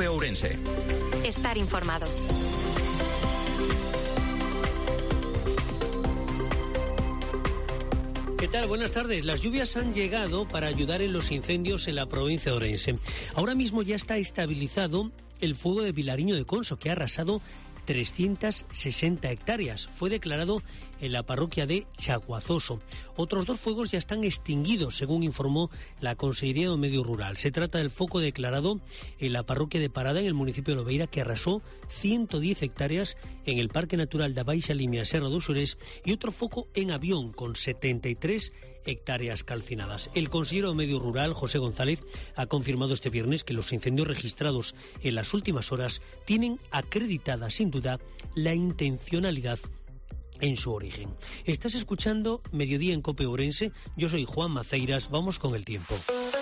COPE Ourense. Estar informado. ¿Qué tal? Buenas tardes. Las lluvias han llegado para ayudar en los incendios en la provincia de Ourense. Ahora mismo ya está estabilizado el fuego de Vilariño de Conso, que ha arrasado 360 hectáreas. Fue declarado en la parroquia de Chaguazoso. Otros 2 fuegos ya están extinguidos, según informó la Consellería de Medio Rural. Se trata del foco declarado en la parroquia de Parada, en el municipio de Lobeira, que arrasó 110 hectáreas en el Parque Natural da Baixa Limia Serra do Xurés, y otro foco en Avión, con 73 hectáreas calcinadas. El consejero de Medio Rural, José González, ha confirmado este viernes que los incendios registrados en las últimas horas tienen acreditada, sin duda, la intencionalidad en su origen. Estás escuchando Mediodía en COPE Ourense. Yo soy Juan Maceiras. Vamos con el tiempo.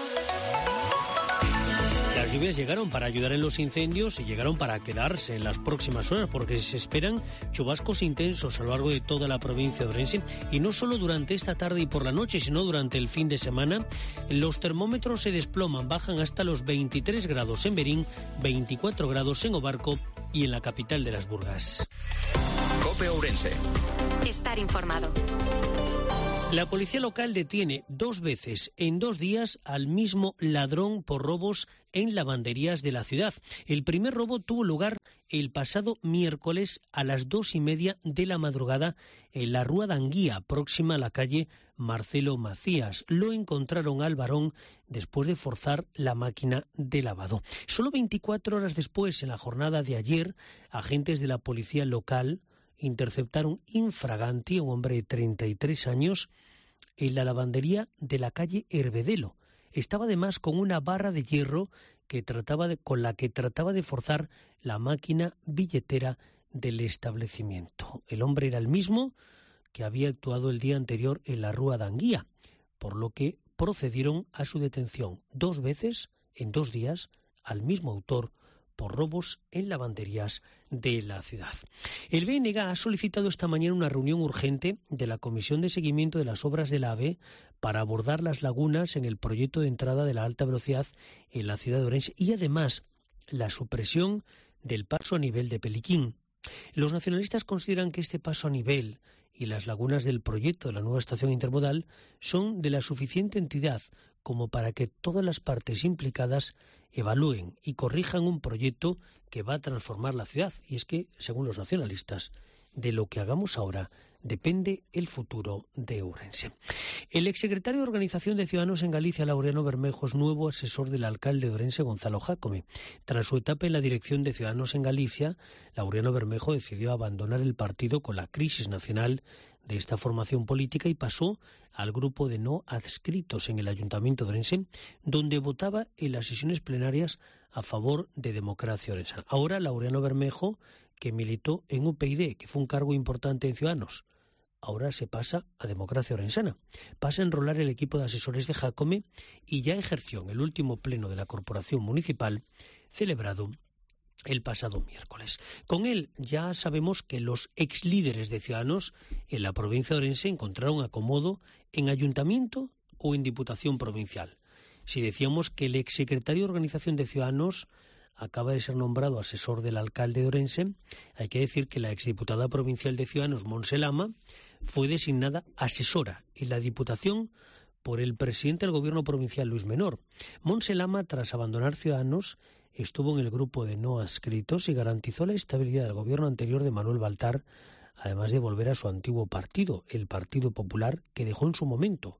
Las lluvias llegaron para ayudar en los incendios y llegaron para quedarse en las próximas horas, porque se esperan chubascos intensos a lo largo de toda la provincia de Ourense, y no solo durante esta tarde y por la noche, sino durante el fin de semana. Los termómetros se desploman, bajan hasta los 23 grados en Berín, 24 grados en Obarco y en la capital de las Burgas. COPE Ourense. Estar informado. La policía local detiene 2 veces en 2 días al mismo ladrón por robos en lavanderías de la ciudad. El primer robo tuvo lugar el pasado miércoles a las 2:30 de la madrugada en la Rúa d'Anguía, próxima a la calle Marcelo Macías. Lo encontraron al varón después de forzar la máquina de lavado. Solo 24 horas después, en la jornada de ayer, agentes de la policía local interceptaron infraganti a un hombre de 33 años en la lavandería de la calle Hervedelo. Estaba además con una barra de hierro con la que trataba de forzar la máquina billetera del establecimiento. El hombre era el mismo que había actuado el día anterior en la Rúa d'Anguía, por lo que procedieron a su detención 2 veces en 2 días al mismo autor por robos en lavanderías de la ciudad. El BNG ha solicitado esta mañana una reunión urgente de la Comisión de Seguimiento de las Obras del AVE para abordar las lagunas en el proyecto de entrada de la alta velocidad en la ciudad de Ourense y además la supresión del paso a nivel de Peliquín. Los nacionalistas consideran que este paso a nivel y las lagunas del proyecto de la nueva estación intermodal son de la suficiente entidad como para que todas las partes implicadas evalúen y corrijan un proyecto que va a transformar la ciudad. Y es que, según los nacionalistas, de lo que hagamos ahora depende el futuro de Ourense. El exsecretario de Organización de Ciudadanos en Galicia, Laureano Bermejo, es nuevo asesor del alcalde de Ourense, Gonzalo Jácome. Tras su etapa en la dirección de Ciudadanos en Galicia, Laureano Bermejo decidió abandonar el partido con la crisis nacional de esta formación política y pasó al grupo de no adscritos en el Ayuntamiento de Ourense, donde votaba en las sesiones plenarias a favor de Democracia Orensana. Ahora Laureano Bermejo, que militó en UPyD, que fue un cargo importante en Ciudadanos, ahora se pasa a Democracia Orensana. Pasa a enrolar el equipo de asesores de Jácome y ya ejerció en el último pleno de la Corporación Municipal celebrado el pasado miércoles. Con él ya sabemos que los exlíderes de Ciudadanos en la provincia de Ourense encontraron acomodo en Ayuntamiento o en Diputación Provincial. Si decíamos que el exsecretario de Organización de Ciudadanos acaba de ser nombrado asesor del alcalde de Ourense, hay que decir que la exdiputada provincial de Ciudadanos, Montse Lama, fue designada asesora en la Diputación por el presidente del Gobierno provincial, Luis Menor. Montse Lama, tras abandonar Ciudadanos, estuvo en el grupo de no adscritos y garantizó la estabilidad del gobierno anterior de Manuel Baltar, además de volver a su antiguo partido, el Partido Popular, que dejó en su momento,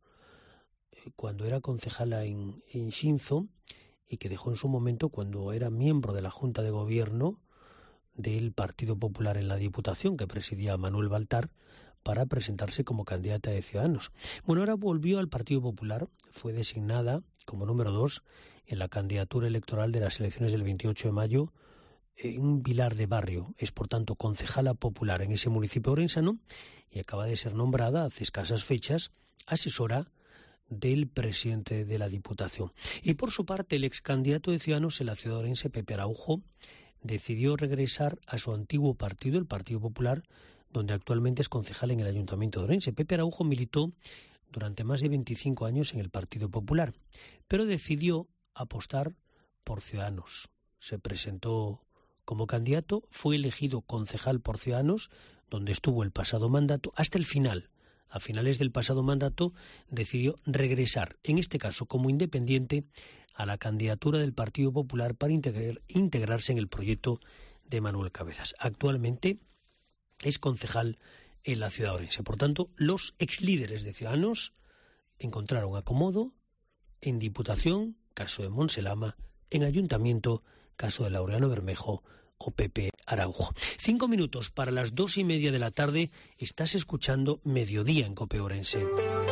cuando era concejala en Xinzo, y que dejó en su momento cuando era miembro de la Junta de Gobierno del Partido Popular en la Diputación, que presidía Manuel Baltar, para presentarse como candidata de Ciudadanos. Bueno, ahora volvió al Partido Popular, fue designada como número 2 en la candidatura electoral de las elecciones del 28 de mayo en Vilar de Barrio. Es, por tanto, concejala popular en ese municipio orensano y acaba de ser nombrada, hace escasas fechas, asesora del presidente de la Diputación. Y por su parte, el ex candidato de Ciudadanos en la ciudad de Ourense, Pepe Araujo, decidió regresar a su antiguo partido, el Partido Popular, donde actualmente es concejal en el Ayuntamiento de Ourense. Pepe Araujo militó durante más de 25 años en el Partido Popular, pero decidió apostar por Ciudadanos. se presentó como candidato, fue elegido concejal por Ciudadanos, donde estuvo el pasado mandato, hasta el final. A finales del pasado mandato decidió regresar, en este caso como independiente, a la candidatura del Partido Popular para integrarse en el proyecto de Manuel Cabezas. Actualmente es concejal en la ciudad orense. Por tanto, los exlíderes de Ciudadanos encontraron acomodo en Diputación, caso de Monselama, en Ayuntamiento, caso de Laureano Bermejo o Pepe Araujo. 5 minutos para las 2:30 de la tarde. Estás escuchando Mediodía en COPE Ourense.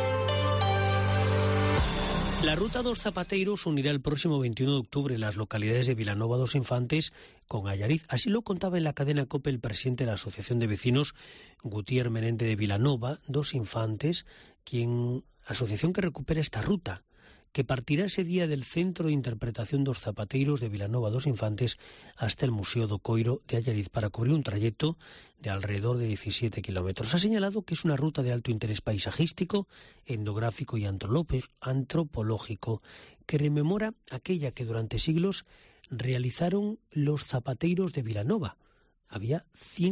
La Ruta dos Zapateiros unirá el próximo 21 de octubre las localidades de Vilanova dos Infantes con Allariz. Así lo contaba en la cadena COPE el presidente de la Asociación de Vecinos, Gutiérrez Menéndez de Vilanova dos Infantes, asociación que recupera esta ruta, que partirá ese día del Centro de Interpretación dos Zapateiros de Vilanova dos Infantes hasta el Museo do Coiro de Allariz para cubrir un trayecto de alrededor de 17 kilómetros. Ha señalado que es una ruta de alto interés paisajístico, etnográfico y antropológico que rememora aquella que durante siglos realizaron los zapateiros de Vilanova. Había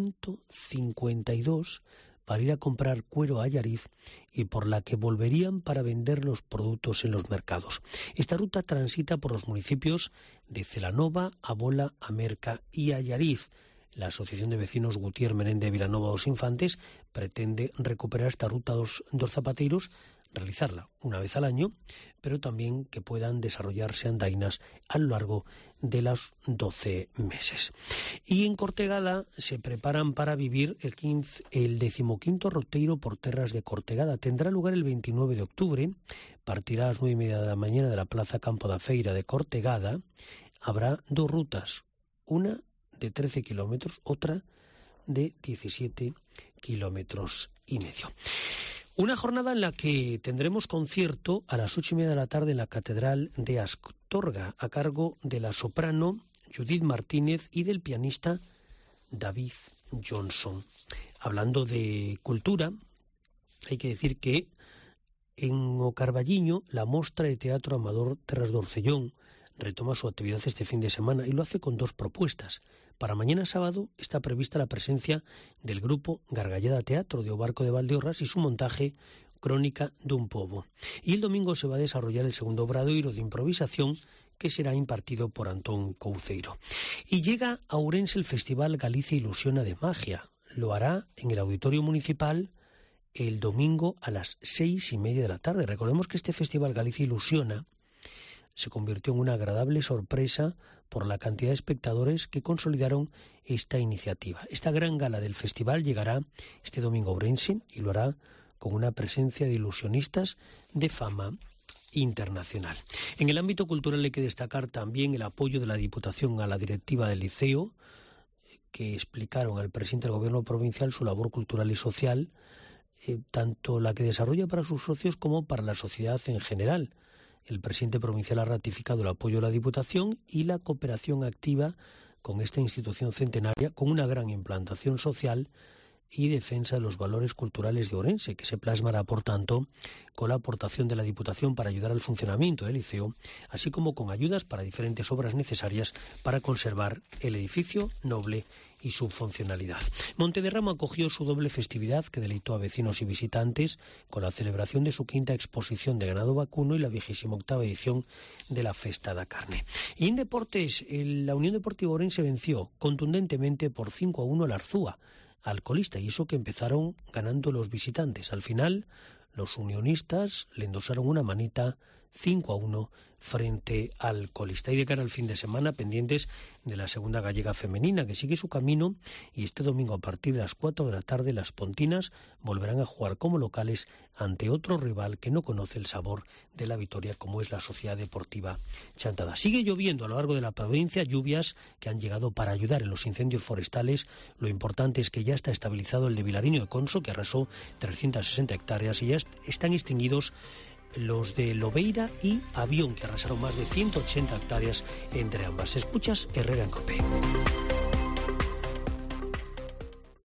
152 para ir a comprar cuero a Allariz y por la que volverían para vender los productos en los mercados. Esta ruta transita por los municipios de Celanova, Abola, Amerca y Allariz. La Asociación de Vecinos Gutiérrez Menéndez de Vilanova dos Infantes pretende recuperar esta ruta dos Zapateiros, realizarla una vez al año, pero también que puedan desarrollarse andainas a lo largo de los 12 meses. Y en Cortegada se preparan para vivir el 15º roteiro por terras de Cortegada. Tendrá lugar el 29 de octubre, partirá a las 9:30 de la mañana de la Plaza Campo da Feira de Cortegada. Habrá 2 rutas, una de 13 kilómetros, otra de 17 kilómetros y medio. Una jornada en la que tendremos concierto a las 8:30 de la tarde en la Catedral de Astorga, a cargo de la soprano Judith Martínez y del pianista David Johnson. Hablando de cultura, hay que decir que en O Carballiño la Mostra de Teatro Amador Terras do Orcellón retoma su actividad este fin de semana y lo hace con 2 propuestas. Para mañana sábado está prevista la presencia del grupo Gargallada Teatro de O Barco de Valdeorras y su montaje Crónica dun Pobo. Y el domingo se va a desarrollar el segundo obradoiro de improvisación que será impartido por Antón Couceiro. Y llega a Ourense el Festival Galicia Ilusiona de Magia. Lo hará en el Auditorio Municipal el domingo a las 6:30 de la tarde. Recordemos que este Festival Galicia Ilusiona se convirtió en una agradable sorpresa por la cantidad de espectadores que consolidaron esta iniciativa. Esta gran gala del festival llegará este domingo a Ourense y lo hará con una presencia de ilusionistas de fama internacional. En el ámbito cultural hay que destacar también el apoyo de la Diputación a la directiva del Liceo, que explicaron al presidente del Gobierno provincial su labor cultural y social, tanto la que desarrolla para sus socios como para la sociedad en general. El presidente provincial ha ratificado el apoyo de la Diputación y la cooperación activa con esta institución centenaria, con una gran implantación social y defensa de los valores culturales de Ourense, que se plasmará, por tanto, con la aportación de la Diputación para ayudar al funcionamiento del liceo, así como con ayudas para diferentes obras necesarias para conservar el edificio noble y su funcionalidad. Montederramo acogió su doble festividad que deleitó a vecinos y visitantes con la celebración de su 5ª exposición de ganado vacuno y la 28ª edición de la Festa da Carne. Y en deportes, la Unión Deportiva Ourense venció contundentemente por 5-1 al Arzúa, al colista, y eso que empezaron ganando los visitantes. Al final, los unionistas le endosaron una manita 5-1 frente al colista. Y de cara al fin de semana, pendientes de la segunda gallega femenina, que sigue su camino, y este domingo a partir de las 4 de la tarde las pontinas volverán a jugar como locales ante otro rival que no conoce el sabor de la victoria, como es la Sociedad Deportiva Chantada. Sigue lloviendo a lo largo de la provincia, lluvias que han llegado para ayudar en los incendios forestales. Lo importante es que ya está estabilizado el de Vilariño de Conso, que arrasó 360 hectáreas, y ya están extinguidos los de Lobeira y Avión, que arrasaron más de 180 hectáreas entre ambas. Escuchas Herrera en COPE.